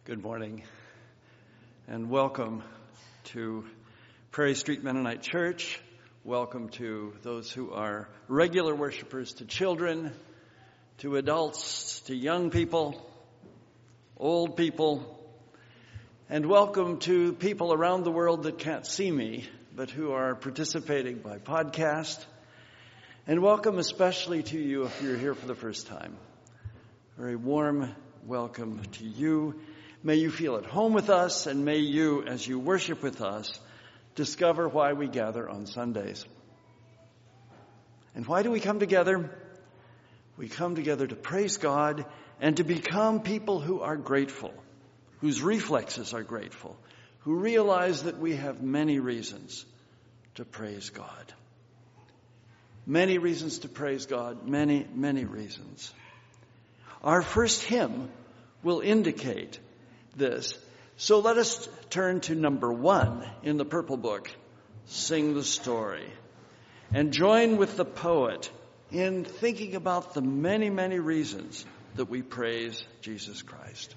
Good morning and welcome to Prairie Street Mennonite Church. Welcome to those who are regular worshipers, to children, to adults, to young people, old people, and welcome to people around the world that can't see me but who are participating by podcast. And welcome especially to you if you're here for the first time. Very warm welcome to you. May you feel at home with us, and may you, as you worship with us, discover why we gather on Sundays. And why do we come together? We come together to praise God and to become people who are grateful, whose reflexes are grateful, who realize that we have many reasons to praise God. Many reasons to praise God, many, many reasons. Our first hymn will indicate this. So let us turn to number 1 in the Purple Book, Sing the Story, and join with the poet in thinking about the many, many reasons that we praise Jesus Christ.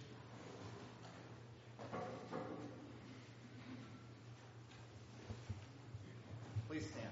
Please stand.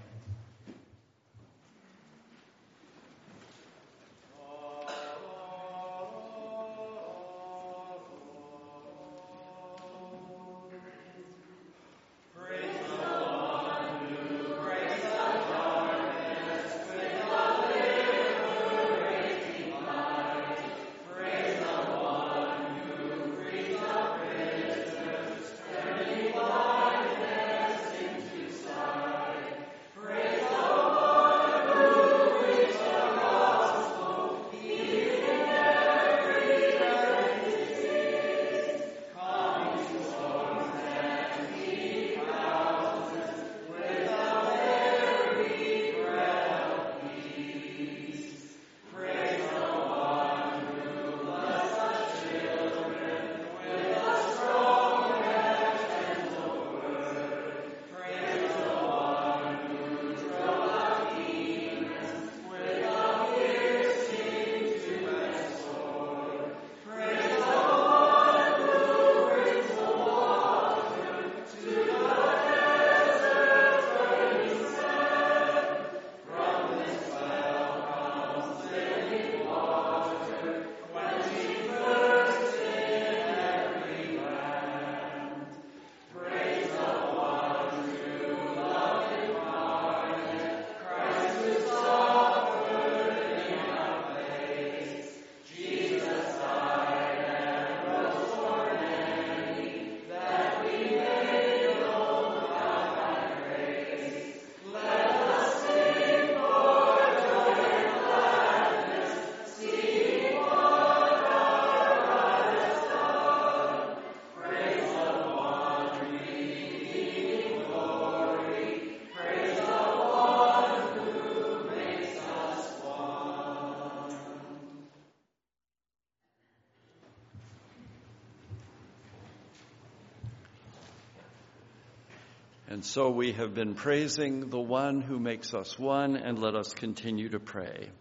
And so we have been praising the one who makes us one, and let us continue to pray.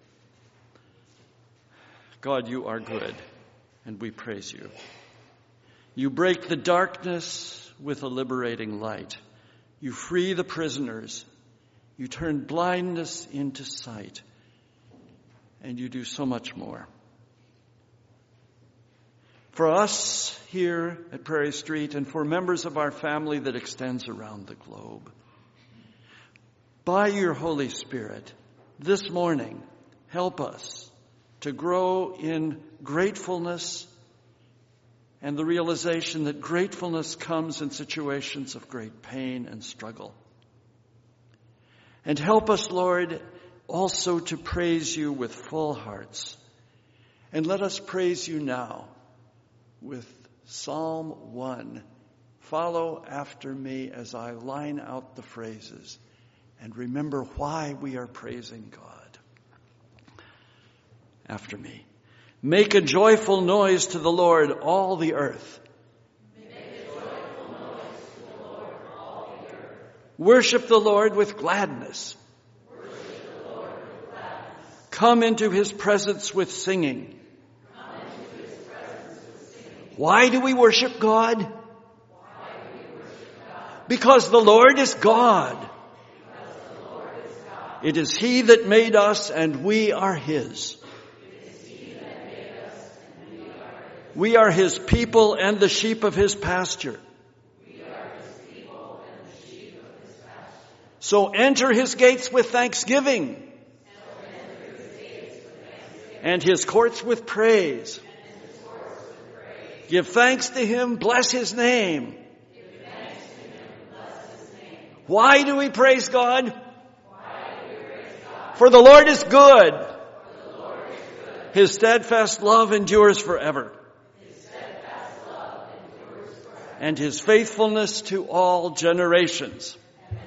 God, you are good, and we praise you. You break the darkness with a liberating light. You free the prisoners. You turn blindness into sight. And you do so much more. For us here at Prairie Street and for members of our family that extends around the globe, by your Holy Spirit, this morning, help us to grow in gratefulness and the realization that gratefulness comes in situations of great pain and struggle. And help us, Lord, also to praise you with full hearts. And let us praise you now with Psalm 1. Follow after me as I line out the phrases and remember why we are praising God. After me. Make a joyful noise to the Lord, all the earth. Make a joyful noise to the Lord, all the earth. Worship the Lord with gladness. Worship the Lord with gladness. Come into his presence with singing. Come into his presence with singing. Why do we worship God? Because the Lord is God. It is He that made us, and we are His. We are His people and the sheep of His pasture. So enter His gates with thanksgiving, and His courts with praise. Give thanks to Him, bless His name. Why do we praise God? For the Lord is good. His steadfast love endures forever. And His faithfulness to all generations.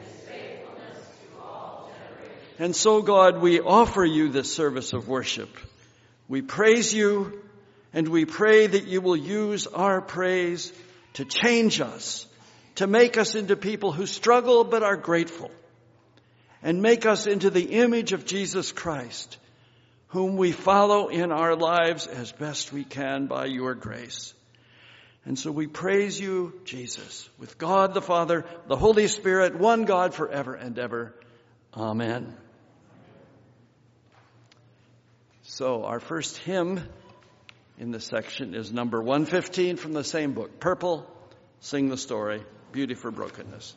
And so, God, we offer you this service of worship. We praise you, and we pray that you will use our praise to change us, to make us into people who struggle but are grateful, and make us into the image of Jesus Christ, whom we follow in our lives as best we can by your grace. And so we praise you, Jesus, with God the Father, the Holy Spirit, one God forever and ever. Amen. So our first hymn in this section is number 115 from the same book, Purple, Sing the Story, Beauty for Brokenness.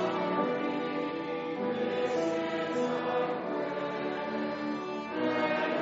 Thank you.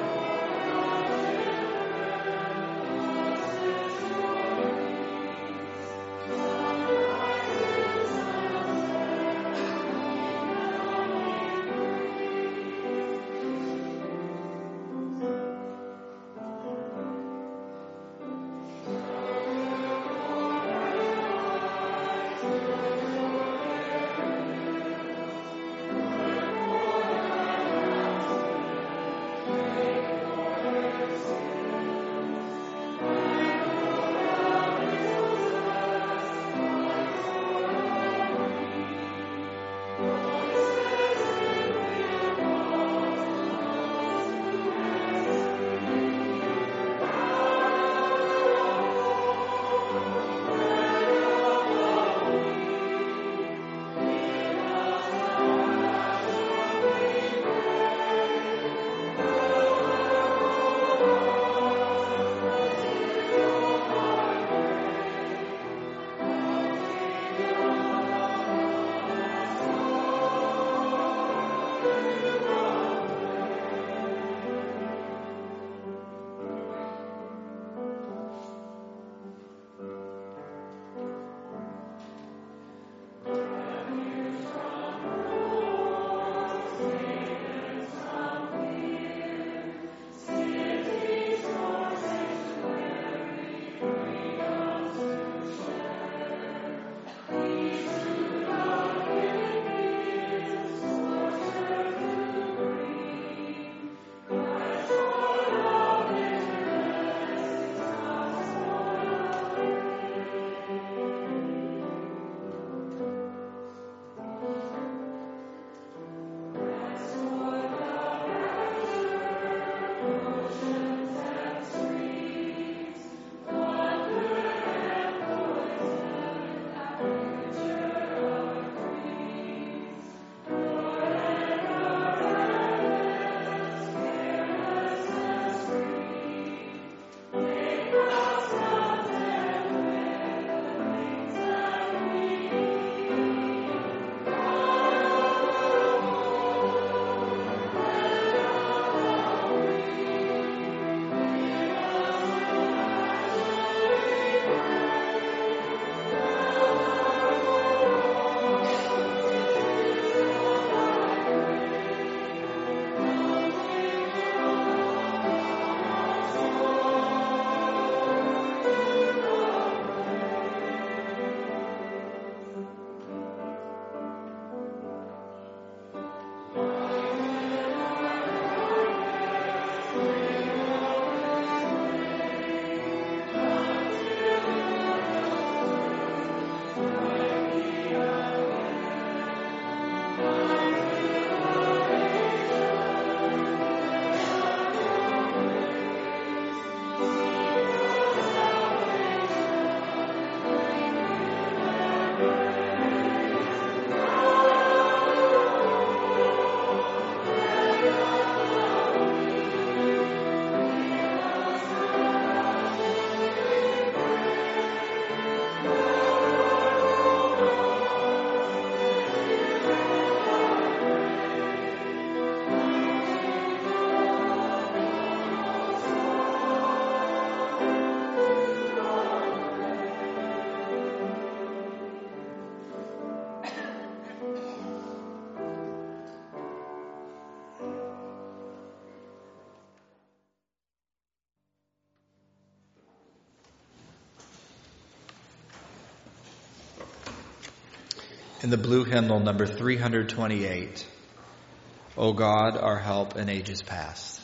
in the blue hymnal number 328, O God, our help in ages past.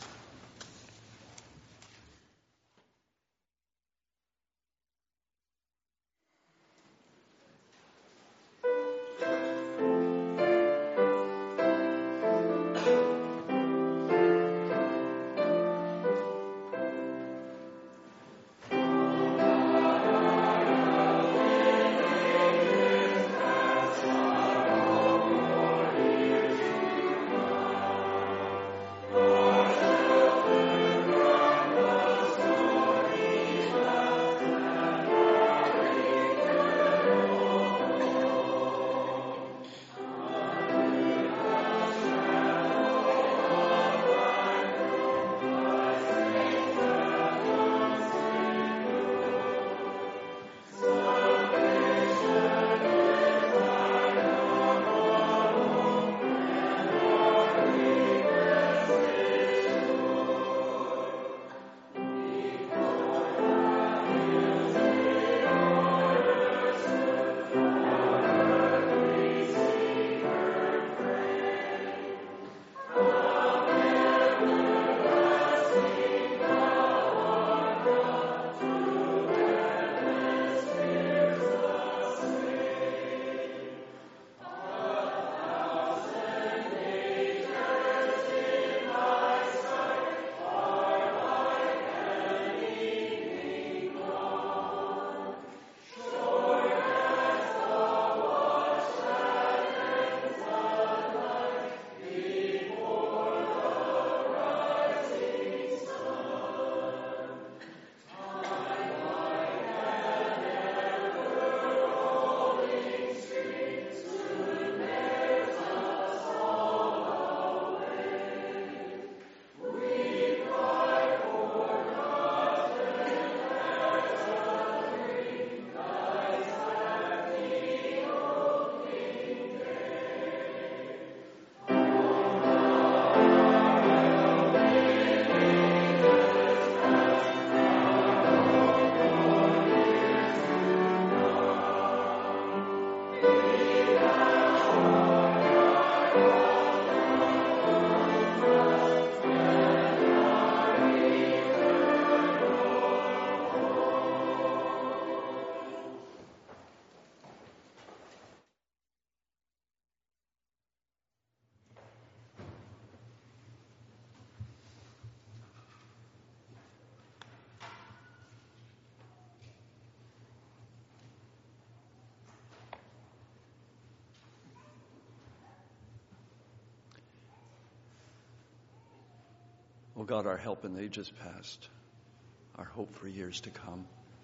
O God, our help in the ages past, our hope for years to come.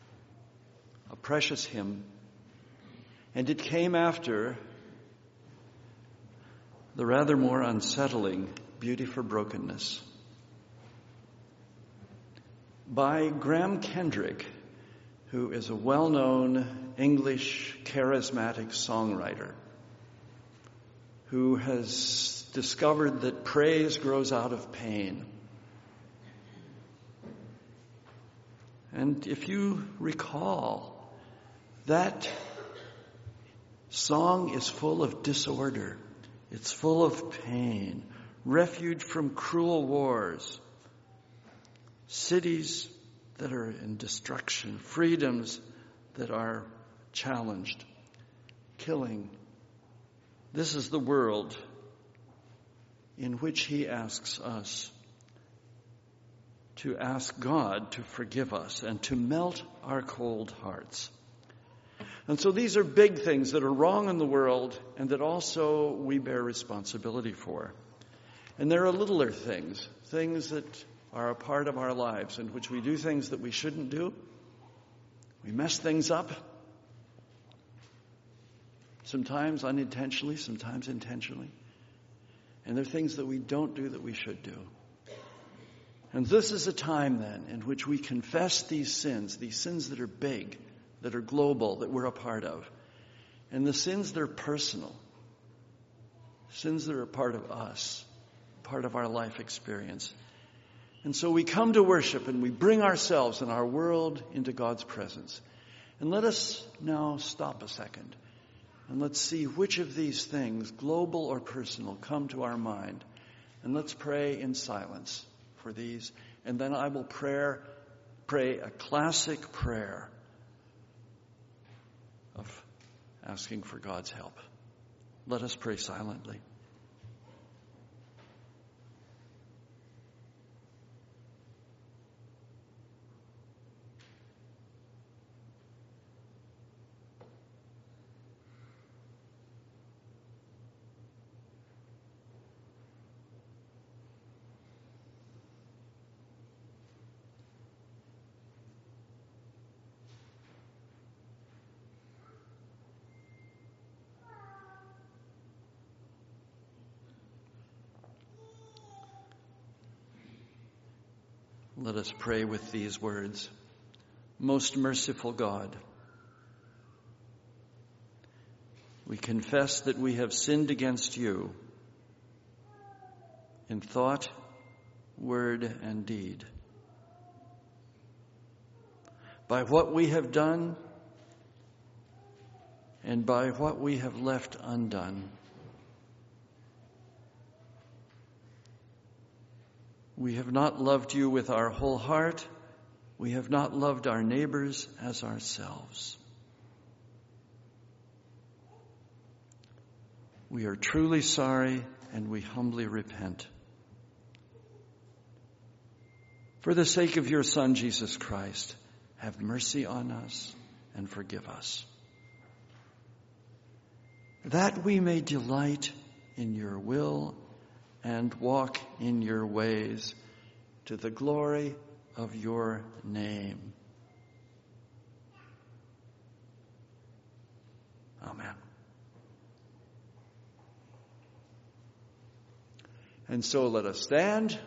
A precious hymn, and it came after the rather more unsettling Beauty for Brokenness by Graham Kendrick, who is a well-known English charismatic songwriter who has discovered that praise grows out of pain. And if you recall, that song is full of disorder. It's full of pain, refuge from cruel wars, cities that are in destruction, freedoms that are challenged, killing. This is the world in which he asks us to ask God to forgive us and to melt our cold hearts. And so these are big things that are wrong in the world and that also we bear responsibility for. And there are littler things, things that are a part of our lives in which we do things that we shouldn't do. We mess things up, sometimes unintentionally, sometimes intentionally. And there are things that we don't do that we should do. And this is a time then in which we confess these sins that are big, that are global, that we're a part of. And the sins that are personal, sins that are a part of us, part of our life experience. And so we come to worship and we bring ourselves and our world into God's presence. And let us now stop a second And let's see which of these things, global or personal, come to our mind. And let's pray in silence for these. And then I will pray a classic prayer of asking for God's help. Let us pray silently. Let us pray with these words. Most merciful God, we confess that we have sinned against you in thought, word, and deed. By what we have done and by what we have left undone. We have not loved you with our whole heart. We have not loved our neighbors as ourselves. We are truly sorry and we humbly repent. For the sake of your Son, Jesus Christ, have mercy on us and forgive us, that we may delight in your will and walk in your ways to the glory of your name. Amen. And so let us stand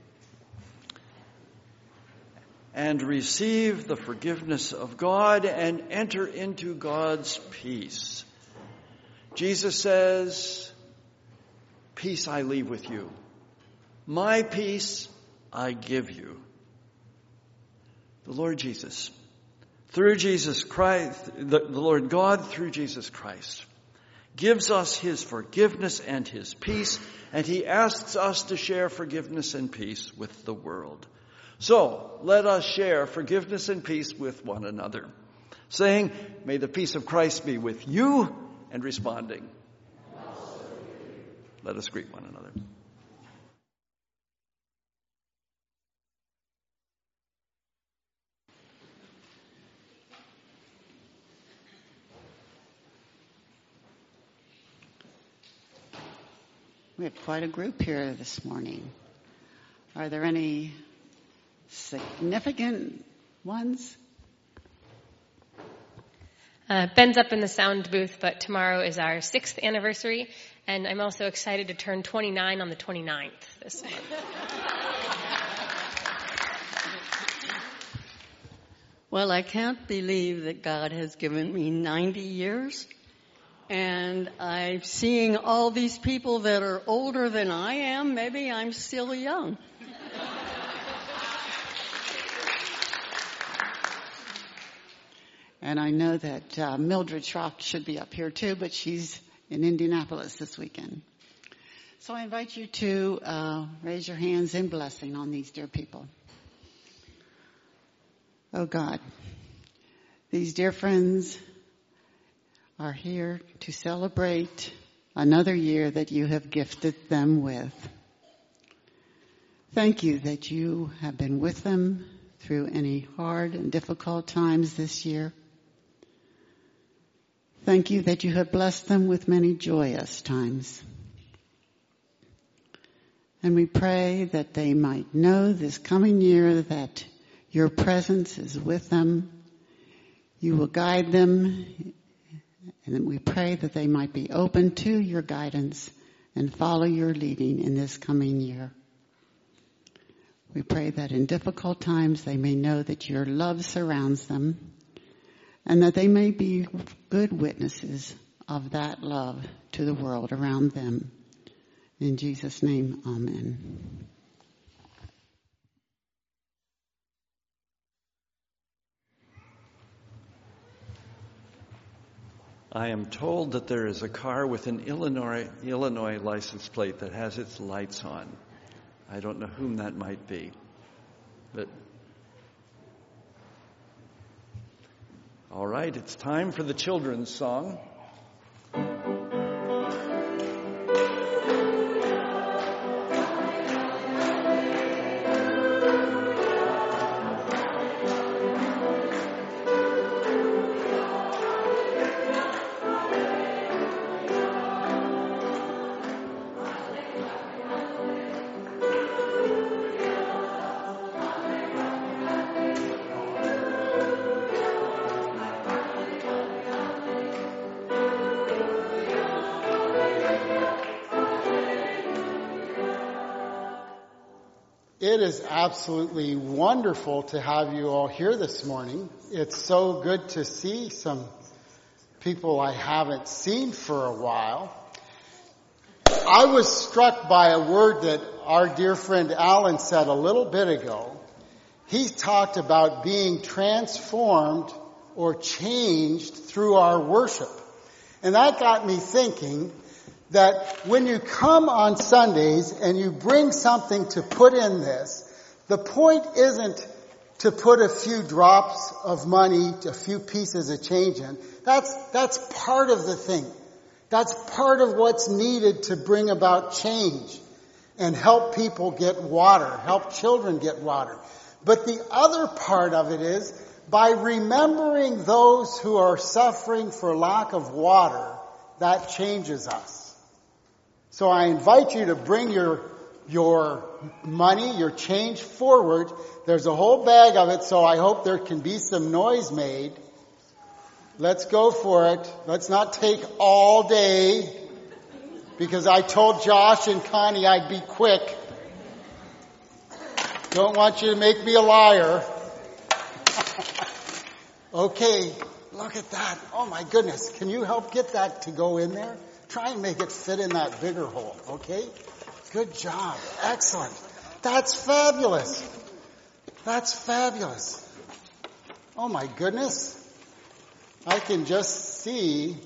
and receive the forgiveness of God and enter into God's peace. Jesus says, "Peace I leave with you. My peace I give you." The Lord Jesus, through Jesus Christ, the Lord God through Jesus Christ, gives us his forgiveness and his peace, and he asks us to share forgiveness and peace with the world. So, let us share forgiveness and peace with one another, saying, "May the peace of Christ be with you," and responding, "Let us greet one another." We have quite a group here this morning. Are there any significant ones? Ben's up in the sound booth, but tomorrow is our 6th anniversary, and I'm also excited to turn 29 on the 29th this month. Well, I can't believe that God has given me 90 years, and I'm seeing all these people that are older than I am. Maybe I'm still young. And I know that Mildred Schrock should be up here too, but she's in Indianapolis this weekend. So I invite you to raise your hands in blessing on these dear people. Oh God, these dear friends are here to celebrate another year that you have gifted them with. Thank you that you have been with them through any hard and difficult times this year. Thank you that you have blessed them with many joyous times. And we pray that they might know this coming year that your presence is with them. You will guide them. And we pray that they might be open to your guidance and follow your leading in this coming year. We pray that in difficult times they may know that your love surrounds them and that they may be good witnesses of that love to the world around them. In Jesus' name, amen. I am told that there is a car with an Illinois license plate that has its lights on. I don't know whom that might be. But all right, it's time for the children's song. It is absolutely wonderful to have you all here this morning. It's so good to see some people I haven't seen for a while. I was struck by a word that our dear friend Alan said a little bit ago. He talked about being transformed or changed through our worship. And that got me thinking that when you come on Sundays and you bring something to put in this, the point isn't to put a few drops of money, a few pieces of change in. That's part of the thing. That's part of what's needed to bring about change and help people get water, help children get water. But the other part of it is by remembering those who are suffering for lack of water, that changes us. So I invite you to bring your money, your change forward. There's a whole bag of it, so I hope there can be some noise made. Let's go for it. Let's not take all day, because I told Josh and Connie I'd be quick. Don't want you to make me a liar. Okay, look at that. Oh my goodness. Can you help get that to go in there? Try and make it fit in that bigger hole, okay? Good job. Excellent. That's fabulous. That's fabulous. Oh my goodness. I can just see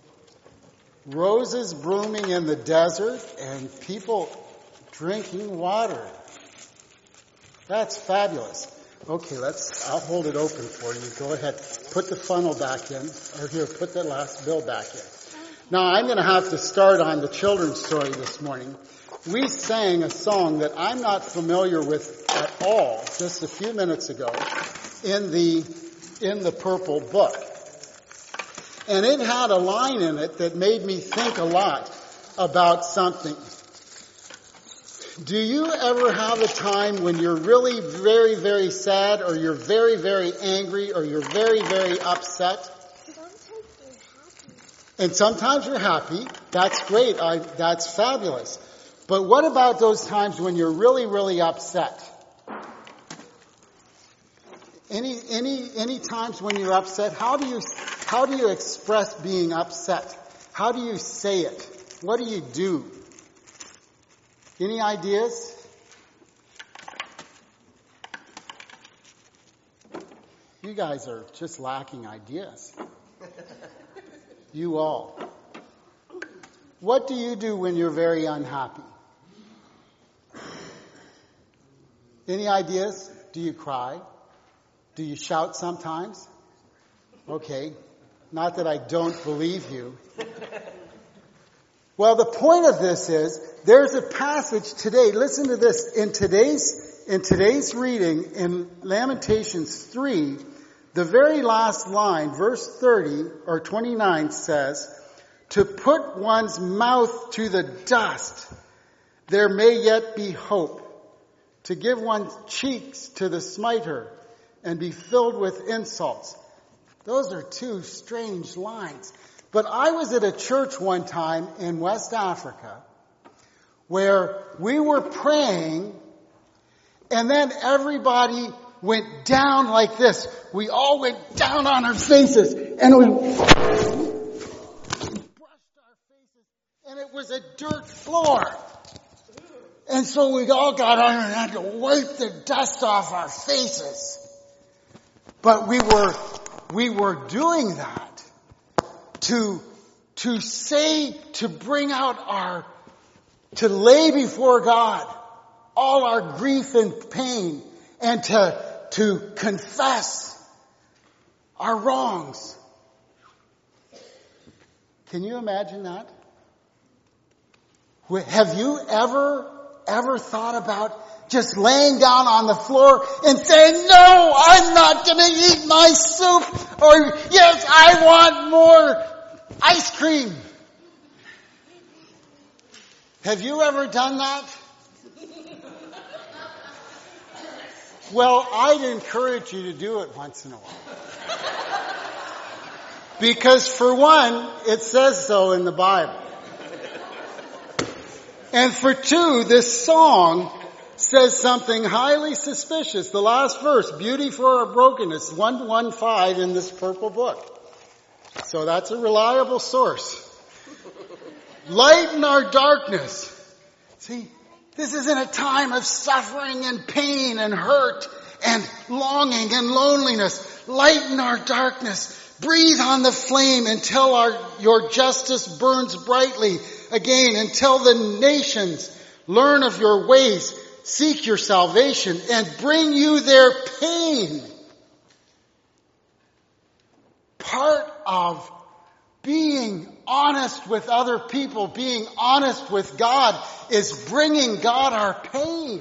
roses blooming in the desert and people drinking water. That's fabulous. Okay, I'll hold it open for you. Go ahead. Put the funnel back in. Or here, put that last bill back in. Now, I'm going to have to start on the children's story this morning. We sang a song that I'm not familiar with at all just a few minutes ago in the purple book. And it had a line in it that made me think a lot about something. Do you ever have a time when you're really very, very sad, or you're very, very angry, or you're very, very upset? And sometimes you're happy. That's great. That's fabulous. But what about those times when you're really, really upset? Any times when you're upset, how do you express being upset? How do you say it? What do you do? Any ideas? You guys are just lacking ideas. You all. What do you do when you're very unhappy? Any ideas? Do you cry? Do you shout sometimes? Okay. Not that I don't believe you. Well, the point of this is, there's a passage today. Listen to this. In today's reading in Lamentations 3, the very last line, verse 30 or 29 says, to put one's mouth to the dust, there may yet be hope. To give one's cheeks to the smiter and be filled with insults. Those are two strange lines. But I was at a church one time in West Africa where we were praying, and then everybody went down like this. We all went down on our faces, and we brushed our faces, and it was a dirt floor. And so we all got on and had to wipe the dust off our faces. But we were doing that to bring out to lay before God all our grief and pain, and to confess our wrongs. Can you imagine that? Have you ever thought about just laying down on the floor and saying, no, I'm not going to eat my soup, or yes, I want more ice cream? Have you ever done that? Well, I'd encourage you to do it once in a while. Because for one, it says so in the Bible. And for two, this song says something highly suspicious. The last verse, beauty for our brokenness, 115 in this purple book. So that's a reliable source. Lighten our darkness. See, this is in a time of suffering and pain and hurt and longing and loneliness. Lighten our darkness. Breathe on the flame until your justice burns brightly again, until the nations learn of your ways, seek your salvation, and bring you their pain. Part of being honest with other people, being honest with God, is bringing God our pain.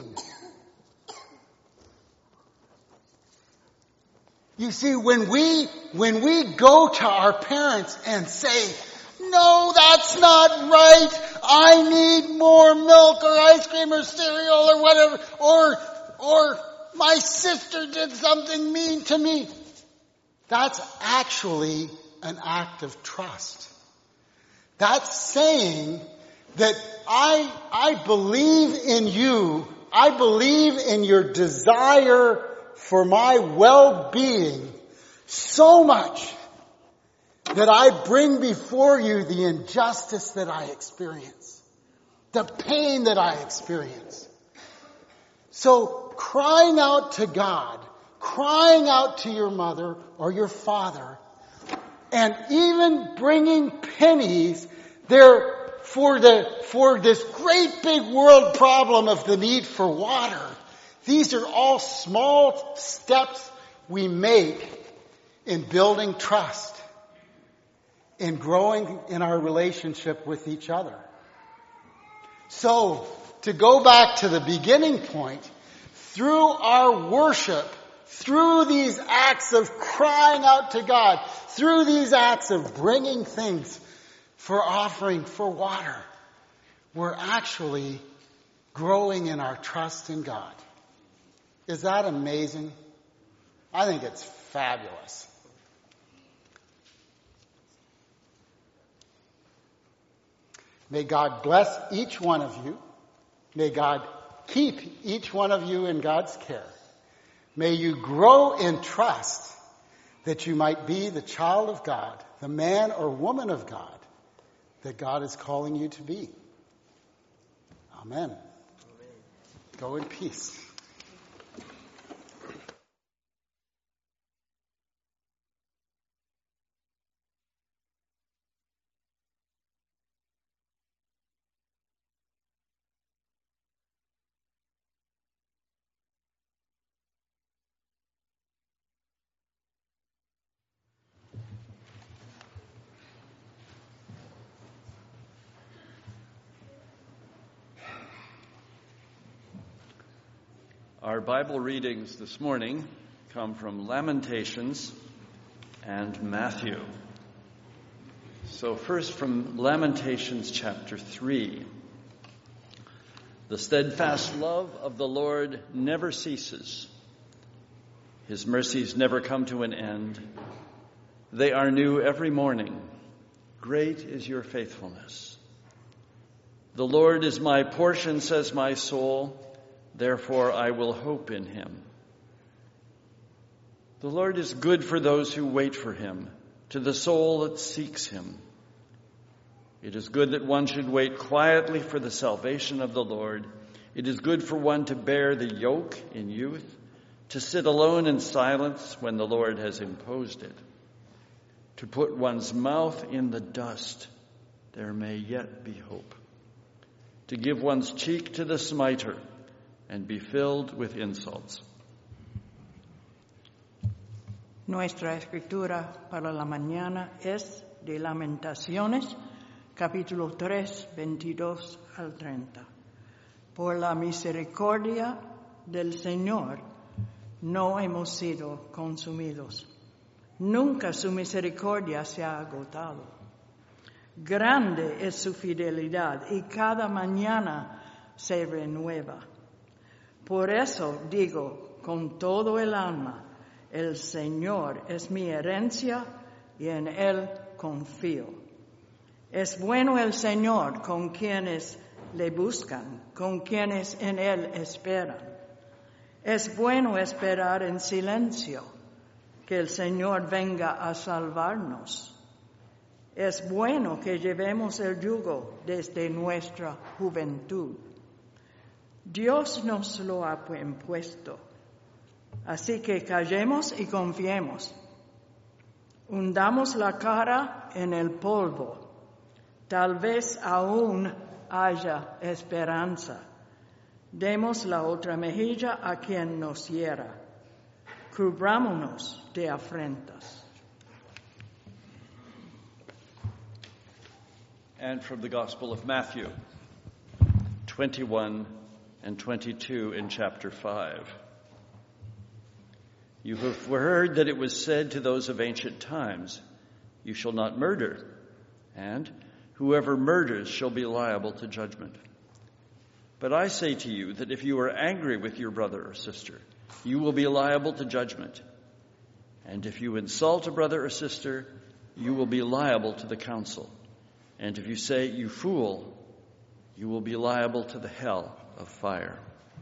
You see, when we go to our parents and say, no, that's not right, I need more milk or ice cream or cereal or whatever, or my sister did something mean to me, that's actually an act of trust. That's saying that I believe in you, I believe in your desire for my well-being so much that I bring before you the injustice that I experience, the pain that I experience. So crying out to God, crying out to your mother or your father, and even bringing pennies there for this great big world problem of the need for water. These are all small steps we make in building trust, in growing in our relationship with each other. So, to go back to the beginning point, through our worship, through these acts of crying out to God, through these acts of bringing things for offering for water, we're actually growing in our trust in God. Is that amazing? I think it's fabulous. May God bless each one of you. May God keep each one of you in God's care. May you grow in trust that you might be the child of God, the man or woman of God that God is calling you to be. Amen. Go in peace. Our Bible readings this morning come from Lamentations and Matthew. So first from Lamentations chapter 3. The steadfast love of the Lord never ceases. His mercies never come to an end. They are new every morning. Great is your faithfulness. The Lord is my portion, says my soul. Therefore I will hope in him. The Lord is good for those who wait for him, to the soul that seeks him. It is good that one should wait quietly for the salvation of the Lord. It is good for one to bear the yoke in youth, to sit alone in silence when the Lord has imposed it. to put one's mouth in the dust, there may yet be hope. To give one's cheek to the smiter and be filled with insults. Nuestra escritura para la mañana es de Lamentaciones, capítulo 3, 22 al 30. Por la misericordia del Señor no hemos sido consumidos. Nunca su misericordia se ha agotado. Grande es su fidelidad y cada mañana se renueva. Por eso digo con todo el alma, el Señor es mi herencia y en Él confío. Es bueno el Señor con quienes le buscan, con quienes en Él esperan. Es bueno esperar en silencio, que el Señor venga a salvarnos. Es bueno que llevemos el yugo desde nuestra juventud. Dios nos lo ha impuesto. Así que callemos y confiemos. Hundamos la cara en el polvo. Tal vez aún haya esperanza. Demos la otra mejilla a quien nos hiera. Cubrámonos de afrentas. And from the Gospel of Matthew, 21 and 22 in chapter 5. You have heard that it was said to those of ancient times, "You shall not murder," and "Whoever murders shall be liable to judgment." But I say to you that if you are angry with your brother or sister, you will be liable to judgment. And if you insult a brother or sister, you will be liable to the council. And if you say, "You fool," you will be liable to the hell of fire.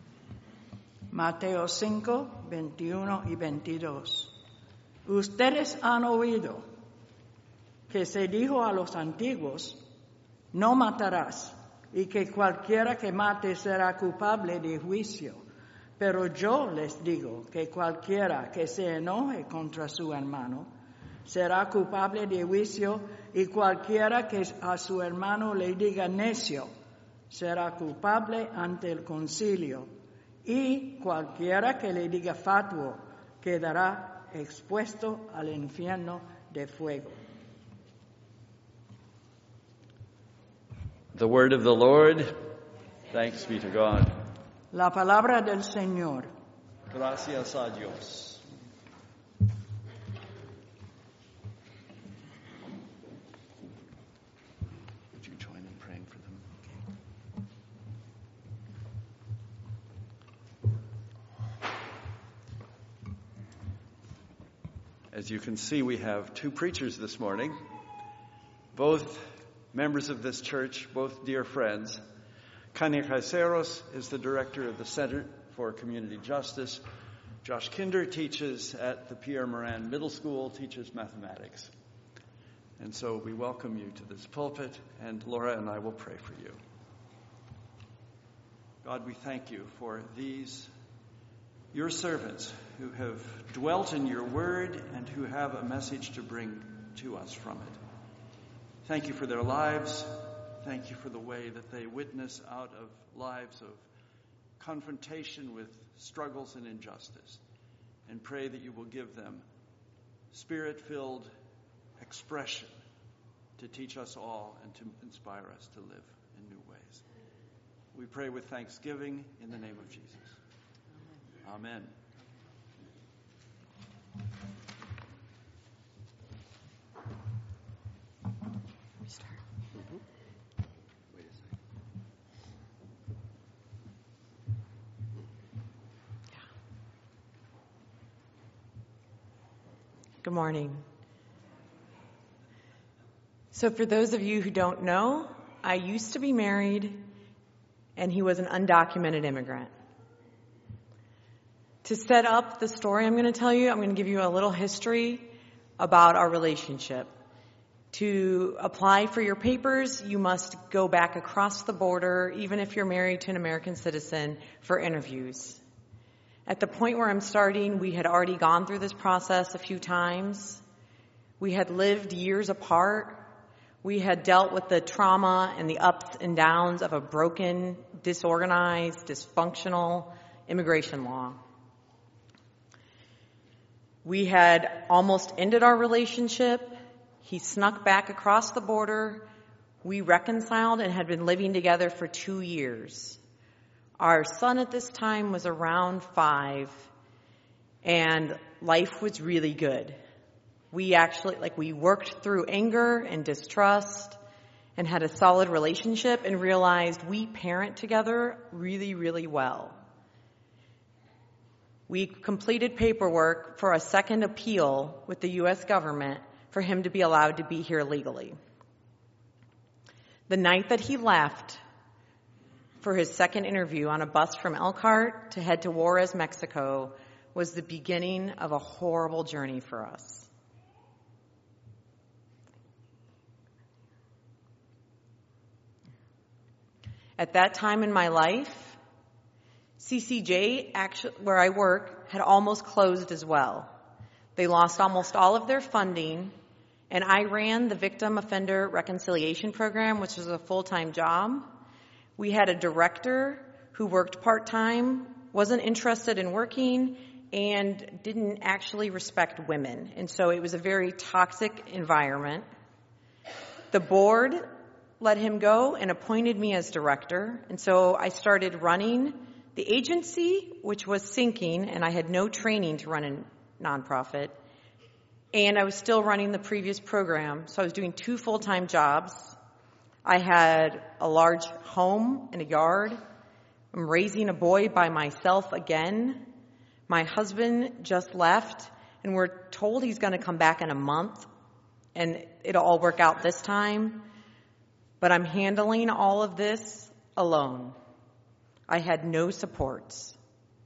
Mateo 5, 21 y 22. Ustedes han oído que se dijo a los antiguos, "No matarás", y que cualquiera que mate será culpable de juicio. Pero yo les digo que cualquiera que se enoje contra su hermano será culpable de juicio, y cualquiera que a su hermano le diga necio será culpable ante el concilio, y cualquiera que le diga fatuo quedará expuesto al infierno de fuego. The word of the Lord. Thanks be to God. La palabra del Señor. Gracias a Dios. Would you join in praying for them? As you can see, we have two preachers this morning, both members of this church, both dear friends. Kania Caceros is the director of the Center for Community Justice. Josh Kinder teaches at the Pierre Morin Middle School, teaches mathematics. And so we welcome you to this pulpit, and Laura and I will pray for you. God, we thank you for these, your servants, who have dwelt in your word and who have a message to bring to us from it. Thank you for their lives. Thank you for the way that they witness out of lives of confrontation with struggles and injustice. And pray that you will give them spirit-filled expression to teach us all and to inspire us to live in new ways. We pray with thanksgiving in the name of Jesus. Amen. Good morning. So for those of you who don't know, I used to be married, and he was an undocumented immigrant. To set up the story I'm going to tell you, I'm going to give you a little history about our relationship. To apply for your papers, you must go back across the border, even if you're married to an American citizen, for interviews. At the point where I'm starting, we had already gone through this process a few times. We had lived years apart. We had dealt with the trauma and the ups and downs of a broken, disorganized, dysfunctional immigration law. We had almost ended our relationship. He snuck back across the border. We reconciled and had been living together for 2 years. Our son at this time was around 5, and life was really good. We worked through anger and distrust and had a solid relationship and realized we parent together really, really well. We completed paperwork for a second appeal with the U.S. government for him to be allowed to be here legally. The night that he left for his second interview on a bus from Elkhart to head to Juarez, Mexico, was the beginning of a horrible journey for us. At that time in my life, CCJ, where I work, had almost closed as well. They lost almost all of their funding, and I ran the Victim Offender Reconciliation Program, which was a full-time job. We had a director who worked part-time, wasn't interested in working, and didn't actually respect women. And so it was a very toxic environment. The board let him go and appointed me as director. And so I started running the agency, which was sinking, and I had no training to run a nonprofit. And I was still running the previous program. So I was doing 2 full-time jobs. I had a large home and a yard. I'm raising a boy by myself again. My husband just left, and we're told he's going to come back in a month, and it'll all work out this time. But I'm handling all of this alone. I had no supports.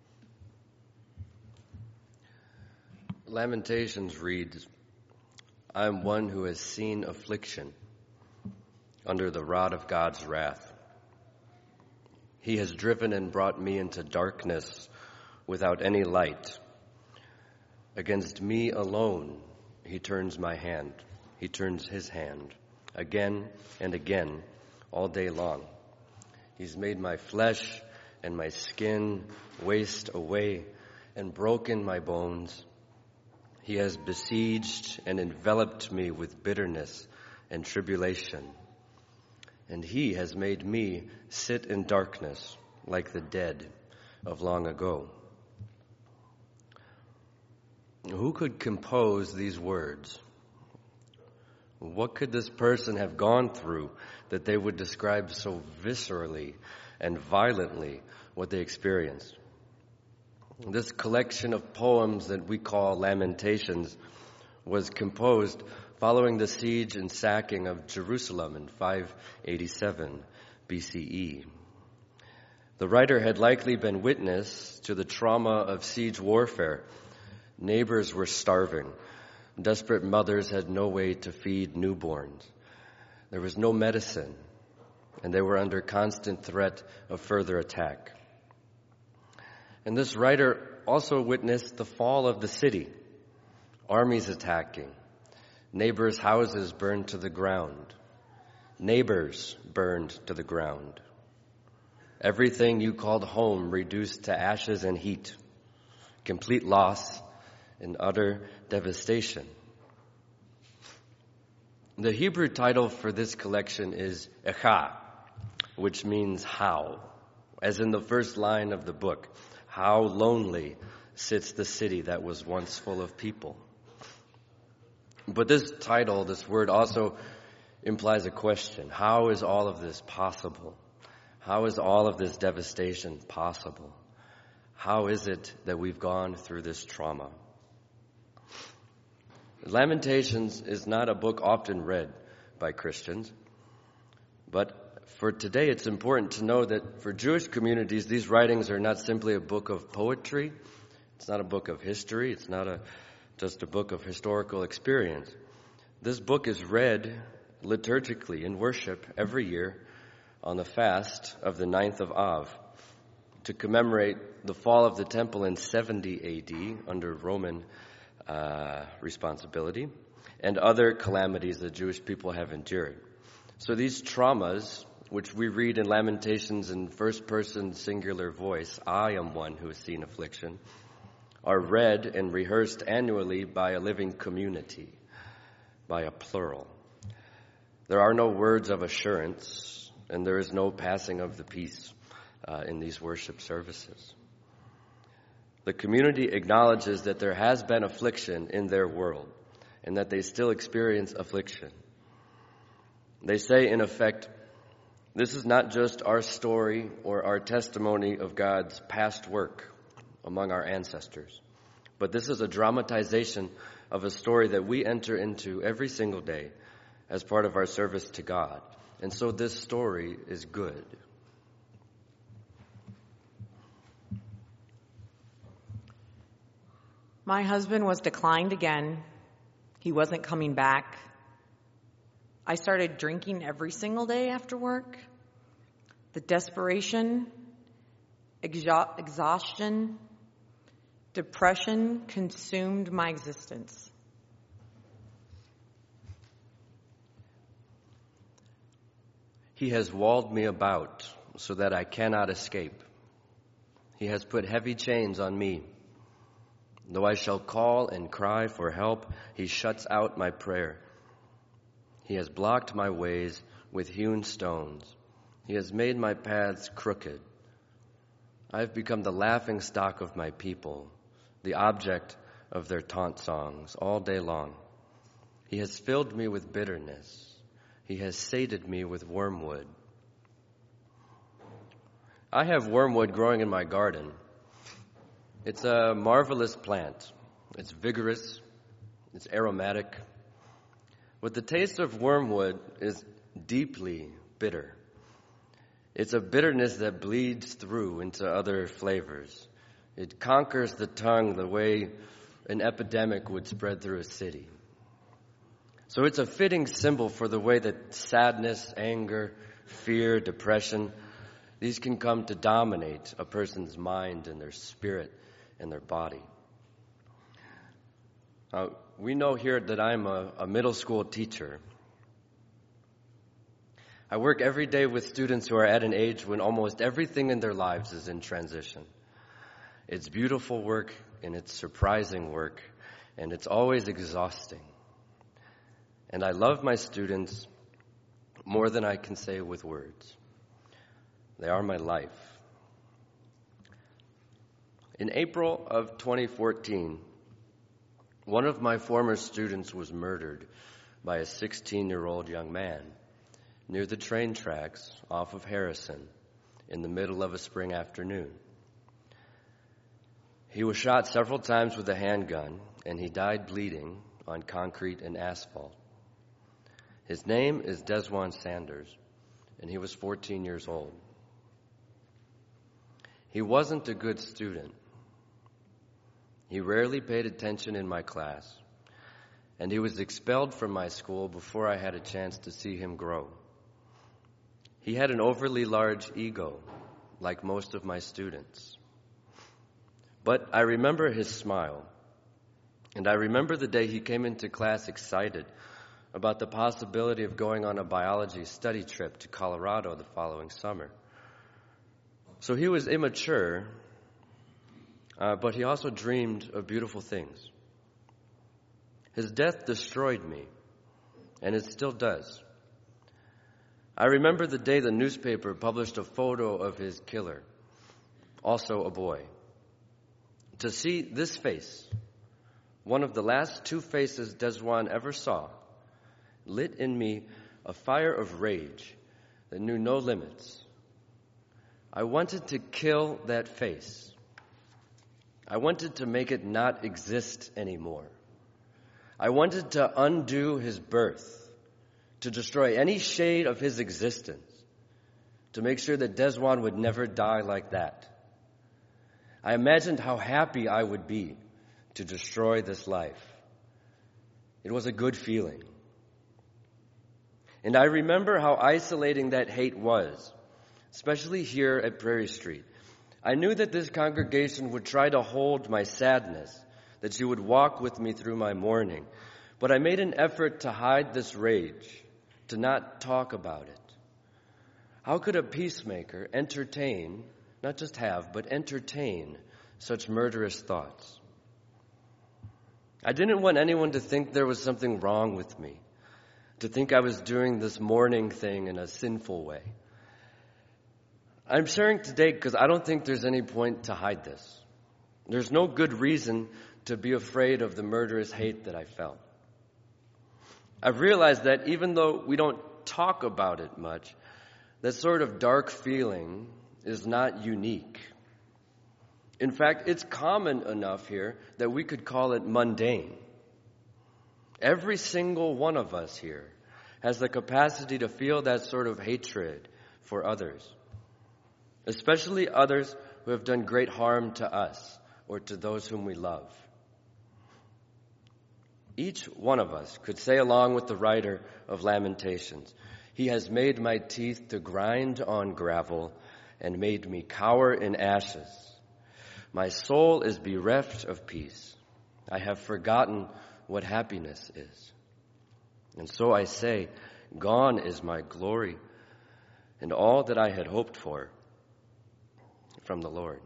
Lamentations reads, I am one who has seen affliction under the rod of God's wrath. He has driven and brought me into darkness without any light. Against me alone he turns my hand. He turns his hand again and again all day long. He's made my flesh and my skin waste away and broken my bones. He has besieged and enveloped me with bitterness and tribulation. And he has made me sit in darkness like the dead of long ago. Who could compose these words? What could this person have gone through that they would describe so viscerally and violently what they experienced? This collection of poems that we call Lamentations was composed following the siege and sacking of Jerusalem in 587 BCE. The writer had likely been witness to the trauma of siege warfare. Neighbors were starving. Desperate mothers had no way to feed newborns. There was no medicine, and they were under constant threat of further attack. And this writer also witnessed the fall of the city, armies attacking, neighbors' houses burned to the ground, neighbors burned to the ground. Everything you called home reduced to ashes and heat, complete loss and utter devastation. The Hebrew title for this collection is Echa, which means how, as in the first line of the book. How lonely sits the city that was once full of people. But this title, this word, also implies a question. How is all of this possible? How is all of this devastation possible? How is it that we've gone through this trauma? Lamentations is not a book often read by Christians, but for today it's important to know that for Jewish communities, these writings are not simply a book of poetry. It's not a book of history. It's not just a book of historical experience. This book is read liturgically in worship every year on the fast of the 9th of Av to commemorate the fall of the temple in 70 AD under Roman responsibility, and other calamities the Jewish people have endured. So these traumas, which we read in Lamentations in first-person singular voice, I am one who has seen affliction, are read and rehearsed annually by a living community, by a plural. There are no words of assurance, and there is no passing of the peace in these worship services. The community acknowledges that there has been affliction in their world, and that they still experience affliction. They say, in effect, this is not just our story or our testimony of God's past work among our ancestors, but this is a dramatization of a story that we enter into every single day as part of our service to God. And so this story is good. My husband was declined again. He wasn't coming back. I started drinking every single day after work. The desperation, exhaustion, depression consumed my existence. He has walled me about so that I cannot escape. He has put heavy chains on me. Though I shall call and cry for help, he shuts out my prayer. He has blocked my ways with hewn stones. He has made my paths crooked. I have become the laughing stock of my people, the object of their taunt songs all day long. He has filled me with bitterness. He has sated me with wormwood. I have wormwood growing in my garden. It's a marvelous plant. It's vigorous. It's aromatic. But the taste of wormwood is deeply bitter. It's a bitterness that bleeds through into other flavors. It conquers the tongue the way an epidemic would spread through a city. So it's a fitting symbol for the way that sadness, anger, fear, depression, these can come to dominate a person's mind and their spirit and their body. We know here that I'm a middle school teacher. I work every day with students who are at an age when almost everything in their lives is in transition. It's beautiful work and it's surprising work and it's always exhausting. And I love my students more than I can say with words. They are my life. In April of 2014, one of my former students was murdered by a 16-year-old young man near the train tracks off of Harrison in the middle of a spring afternoon. He was shot several times with a handgun, and he died bleeding on concrete and asphalt. His name is Desjuan Sanders, and he was 14 years old. He wasn't a good student. He rarely paid attention in my class, and he was expelled from my school before I had a chance to see him grow. He had an overly large ego, like most of my students. But I remember his smile, and I remember the day he came into class excited about the possibility of going on a biology study trip to Colorado the following summer. So he was immature, but he also dreamed of beautiful things. His death destroyed me, and it still does. I remember the day the newspaper published a photo of his killer, also a boy. To see this face, one of the last two faces Desjuan ever saw, lit in me a fire of rage that knew no limits. I wanted to kill that face. I wanted to make it not exist anymore. I wanted to undo his birth, to destroy any shade of his existence, to make sure that Desjuan would never die like that. I imagined how happy I would be to destroy this life. It was a good feeling. And I remember how isolating that hate was, especially here at Prairie Street. I knew that this congregation would try to hold my sadness, that she would walk with me through my mourning. But I made an effort to hide this rage, to not talk about it. How could a peacemaker entertain, not just have, but entertain such murderous thoughts? I didn't want anyone to think there was something wrong with me, to think I was doing this mourning thing in a sinful way. I'm sharing today because I don't think there's any point to hide this. There's no good reason to be afraid of the murderous hate that I felt. I've realized that even though we don't talk about it much, that sort of dark feeling is not unique. In fact, it's common enough here that we could call it mundane. Every single one of us here has the capacity to feel that sort of hatred for others, especially others who have done great harm to us or to those whom we love. Each one of us could say along with the writer of Lamentations, "He has made my teeth to grind on gravel and made me cower in ashes. My soul is bereft of peace. I have forgotten what happiness is. And so I say, gone is my glory and all that I had hoped for from the Lord."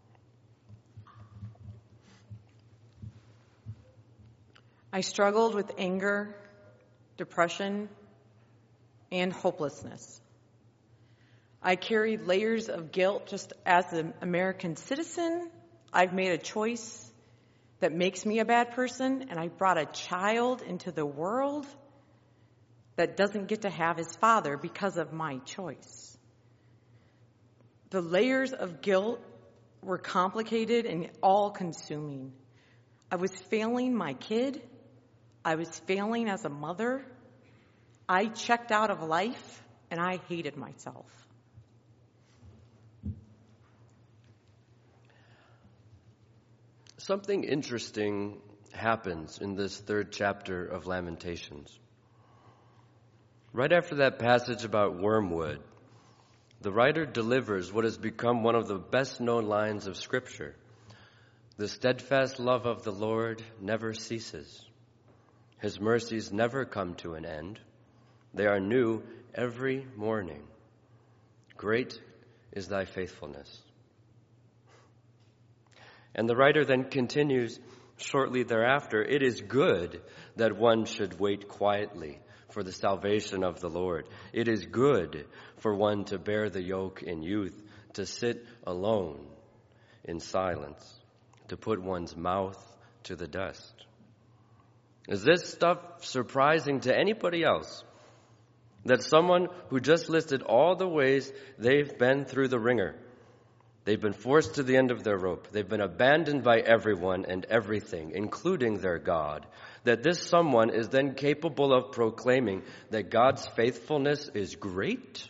I struggled with anger, depression, and hopelessness. I carried layers of guilt just as an American citizen. I've made a choice that makes me a bad person, and I brought a child into the world that doesn't get to have his father because of my choice. The layers of guilt were complicated and all-consuming. I was failing my kid. I was failing as a mother. I checked out of life, and I hated myself. Something interesting happens in this third chapter of Lamentations. Right after that passage about wormwood, the writer delivers what has become one of the best-known lines of Scripture. "The steadfast love of the Lord never ceases. His mercies never come to an end. They are new every morning. Great is thy faithfulness." And the writer then continues shortly thereafter, "It is good that one should wait quietly for the salvation of the Lord. It is good for one to bear the yoke in youth, to sit alone in silence, to put one's mouth to the dust." Is this stuff surprising to anybody else? That someone who just listed all the ways they've been through the ringer, they've been forced to the end of their rope, they've been abandoned by everyone and everything, including their God, that this someone is then capable of proclaiming that God's faithfulness is great?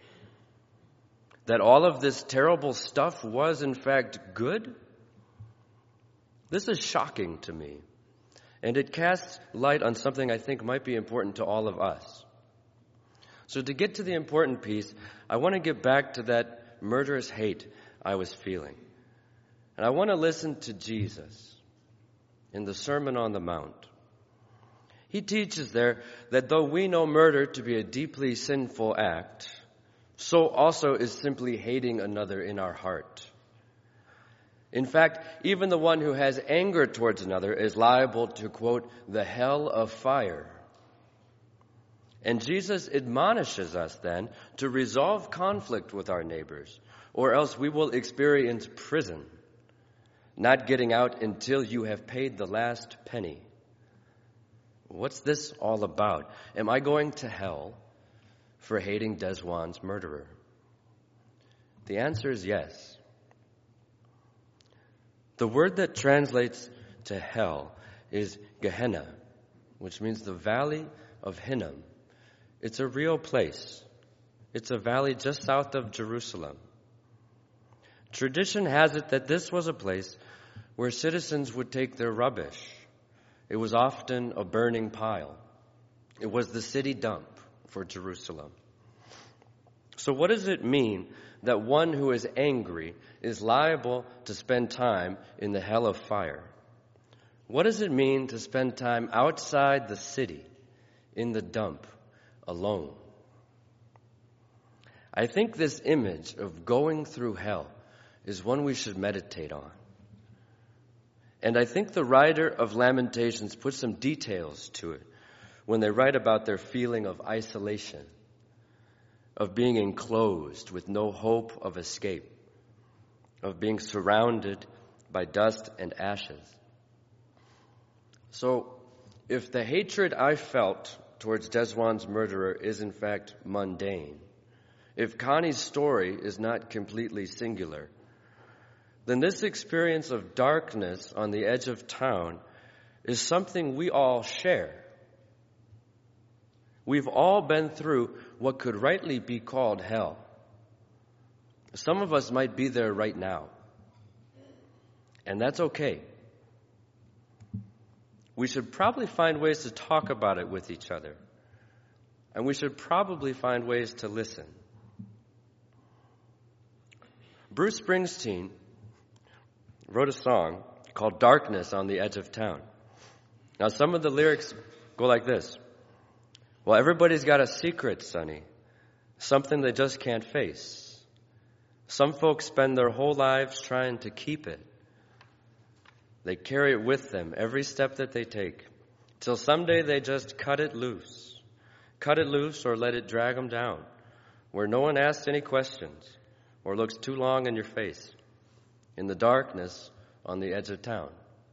That all of this terrible stuff was in fact good? This is shocking to me. And it casts light on something I think might be important to all of us. So to get to the important piece, I want to get back to that murderous hate I was feeling. And I want to listen to Jesus in the Sermon on the Mount. He teaches there that though we know murder to be a deeply sinful act, so also is simply hating another in our heart. In fact, even the one who has anger towards another is liable to, quote, the hell of fire. And Jesus admonishes us then to resolve conflict with our neighbors, or else we will experience prison, not getting out until you have paid the last penny. What's this all about? Am I going to hell for hating Desjuan's murderer? The answer is yes. The word that translates to hell is Gehenna, which means the valley of Hinnom. It's a real place. It's a valley just south of Jerusalem. Tradition has it that this was a place where citizens would take their rubbish. It was often a burning pile. It was the city dump for Jerusalem. So what does it mean that one who is angry is liable to spend time in the hell of fire? What does it mean to spend time outside the city, in the dump, alone? I think this image of going through hell is one we should meditate on. And I think the writer of Lamentations put some details to it when they write about their feeling of isolation, of being enclosed with no hope of escape, of being surrounded by dust and ashes. So, if the hatred I felt towards Desjuan's murderer is in fact mundane, if Connie's story is not completely singular, then this experience of darkness on the edge of town is something we all share. We've all been through what could rightly be called hell. Some of us might be there right now, and that's okay. We should probably find ways to talk about it with each other. And we should probably find ways to listen. Bruce Springsteen wrote a song called Darkness on the Edge of Town. Now, some of the lyrics go like this. Well, everybody's got a secret, Sonny. Something they just can't face. Some folks spend their whole lives trying to keep it. They carry it with them every step that they take, till someday they just cut it loose. Cut it loose or let it drag them down, where no one asks any questions or looks too long in your face, in the darkness on the edge of town.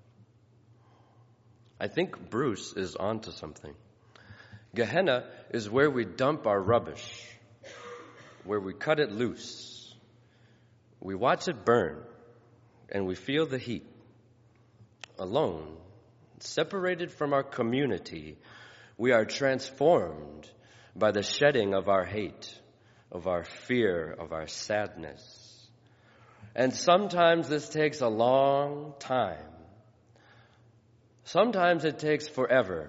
I think Bruce is onto something. Gehenna is where we dump our rubbish, where we cut it loose. We watch it burn, and we feel the heat. Alone, separated from our community, we are transformed by the shedding of our hate, of our fear, of our sadness. And sometimes this takes a long time. Sometimes it takes forever.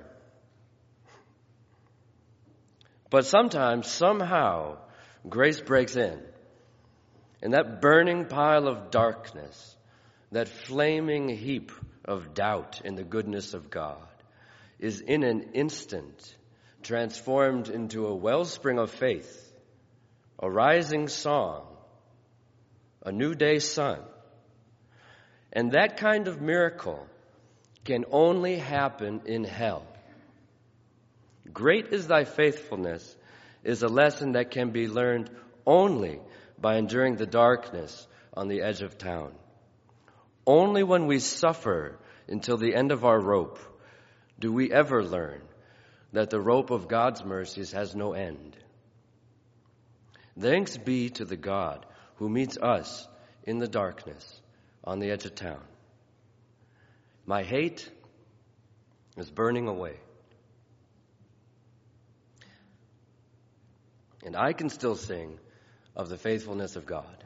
But sometimes, somehow, grace breaks in. And that burning pile of darkness, that flaming heap of doubt in the goodness of God, is in an instant transformed into a wellspring of faith, a rising song, a new day sun. And that kind of miracle can only happen in hell. Great is thy faithfulness is a lesson that can be learned only by enduring the darkness on the edge of town. Only when we suffer until the end of our rope do we ever learn that the rope of God's mercies has no end. Thanks be to the God who meets us in the darkness on the edge of town. My hate is burning away. And I can still sing of the faithfulness of God.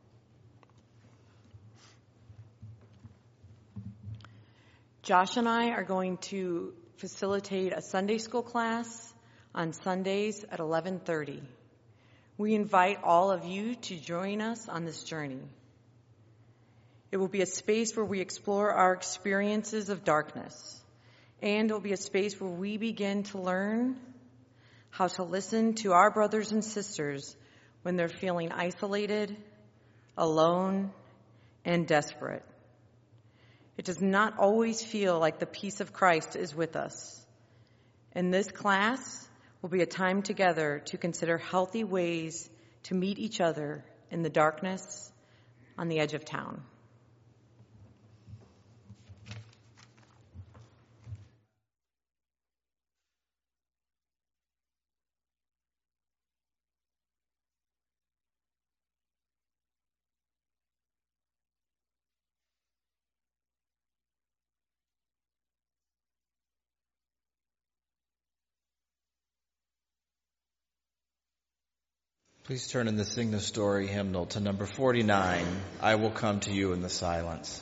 Josh and I are going to facilitate a Sunday school class on Sundays at 11:30. We invite all of you to join us on this journey. It will be a space where we explore our experiences of darkness, and it will be a space where we begin to learn how to listen to our brothers and sisters when they're feeling isolated, alone, and desperate. It does not always feel like the peace of Christ is with us. And this class will be a time together to consider healthy ways to meet each other in the darkness on the edge of town. Please turn in the Sing the Story hymnal to number 49, I Will Come to You in the Silence.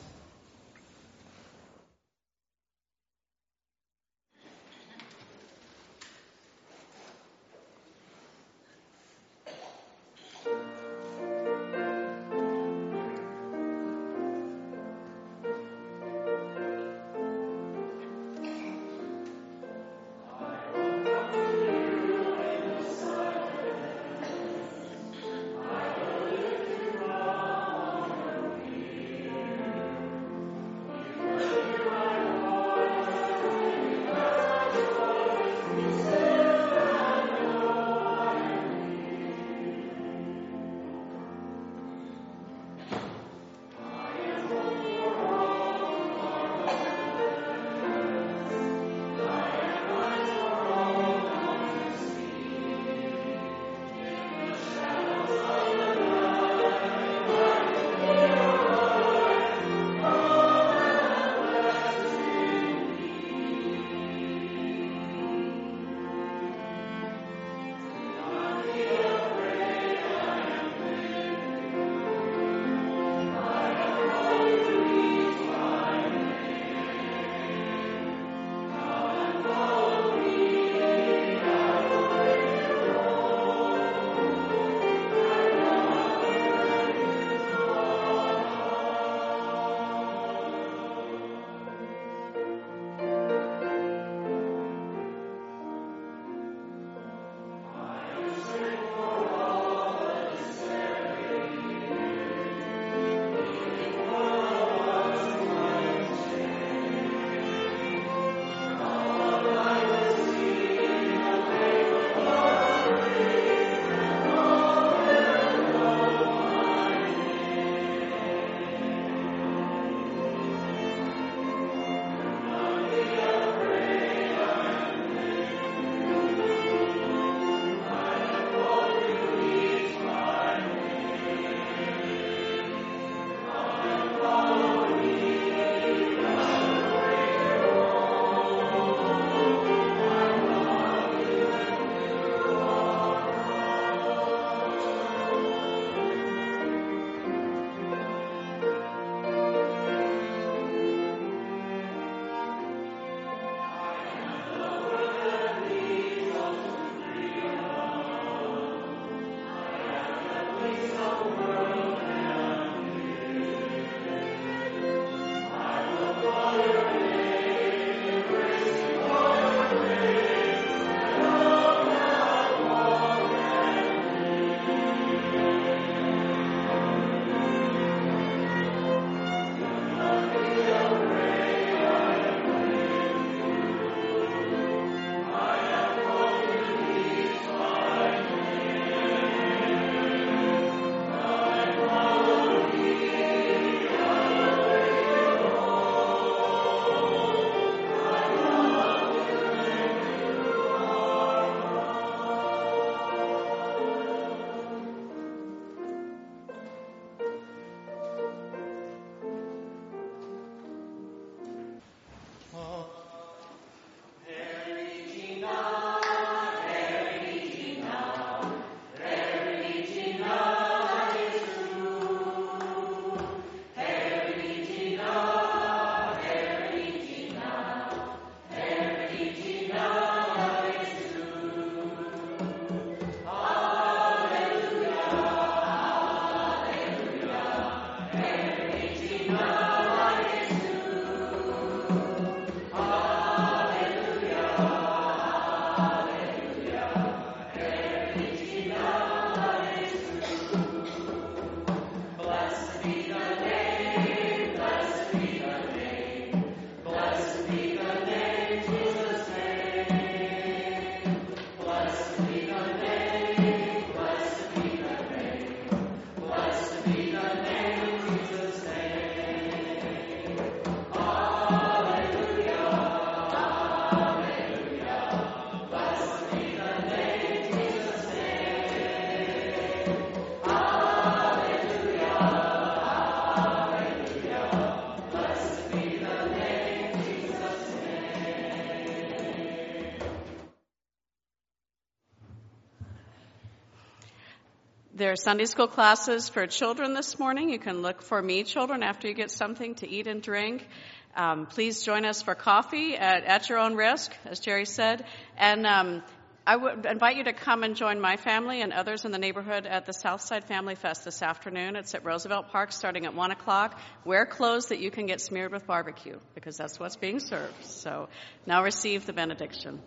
There are Sunday school classes for children this morning. You can look for Me Children after you get something to eat and drink. Please join us for coffee at your own risk, as Jerry said. And I would invite you to come and join my family and others in the neighborhood at the Southside Family Fest this afternoon. It's at Roosevelt Park starting at 1 o'clock. Wear clothes that you can get smeared with barbecue, because that's what's being served. So now receive the benediction.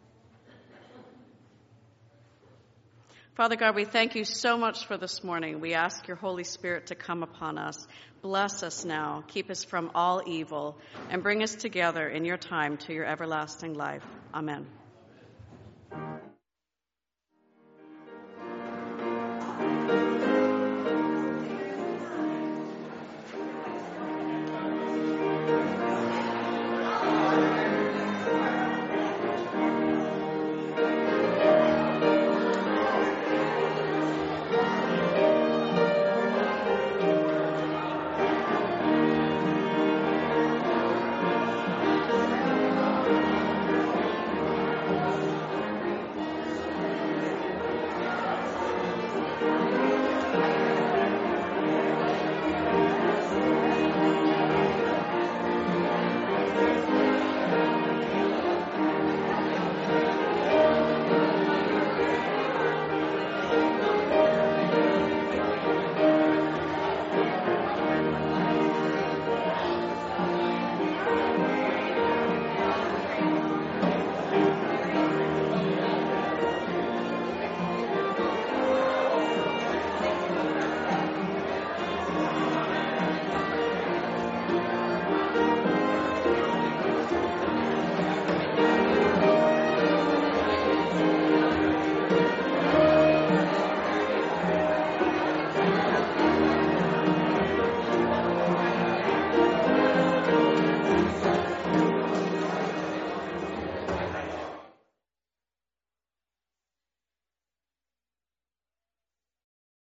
Father God, we thank you so much for this morning. We ask your Holy Spirit to come upon us. Bless us now. Keep us from all evil. And bring us together in your time to your everlasting life. Amen.